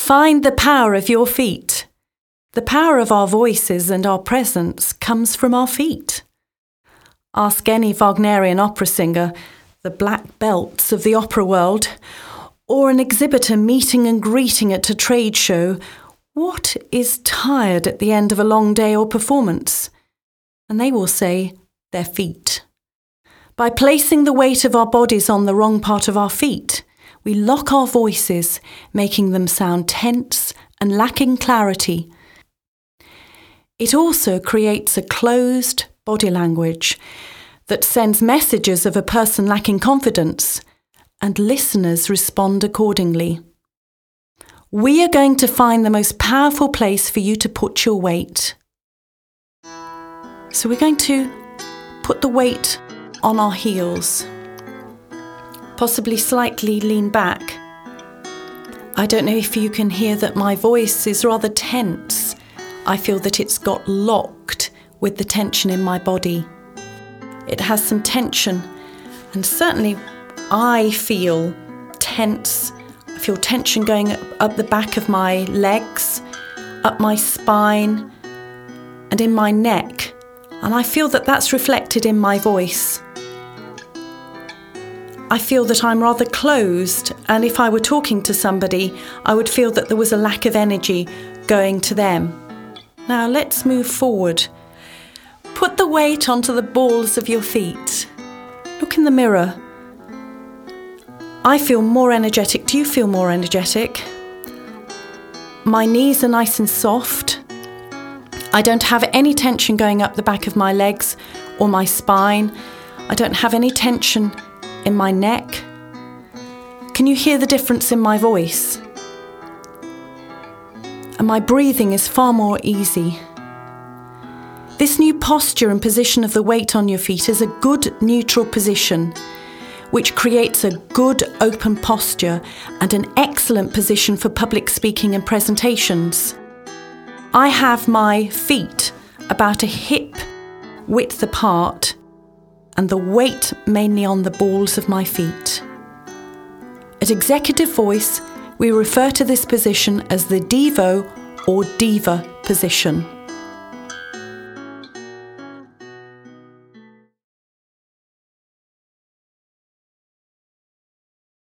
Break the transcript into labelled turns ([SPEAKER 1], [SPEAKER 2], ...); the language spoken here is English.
[SPEAKER 1] Find the power of your feet. The power of our voices and our presence comes from our feet. Ask any Wagnerian opera singer, the black belts of the opera world, or an exhibitor meeting and greeting at a trade show, what is tired at the end of a long day or performance? And they will say, their feet. By placing the weight of our bodies on the wrong part of our feet, we lock our voices, making them sound tense and lacking clarity. It also creates a closed body language that sends messages of a person lacking confidence, and listeners respond accordingly. We are going to find the most powerful place for you to put your weight. So we're going to put the weight on our heels, possibly slightly lean back. I don't know if you can hear that my voice is rather tense. I feel that it's got locked with the tension in my body. It has some tension, and certainly I feel tense. I feel tension going up the back of my legs, up my spine, and in my neck. And I feel that that's reflected in my voice. I feel that I'm rather closed, and if I were talking to somebody, I would feel that there was a lack of energy going to them. Now let's move forward. Put the weight onto the balls of your feet. Look in the mirror. I feel more energetic. Do you feel more energetic? My knees are nice and soft. I don't have any tension going up the back of my legs or my spine. I don't have any tension in my neck. Can you hear the difference in my voice? And my breathing is far more easy. This new posture and position of the weight on your feet is a good neutral position, which creates a good open posture and an excellent position for public speaking and presentations. I have my feet about a hip width apart and the weight mainly on the balls of my feet. At Executive Voice, we refer to this position as the Devo or Diva position.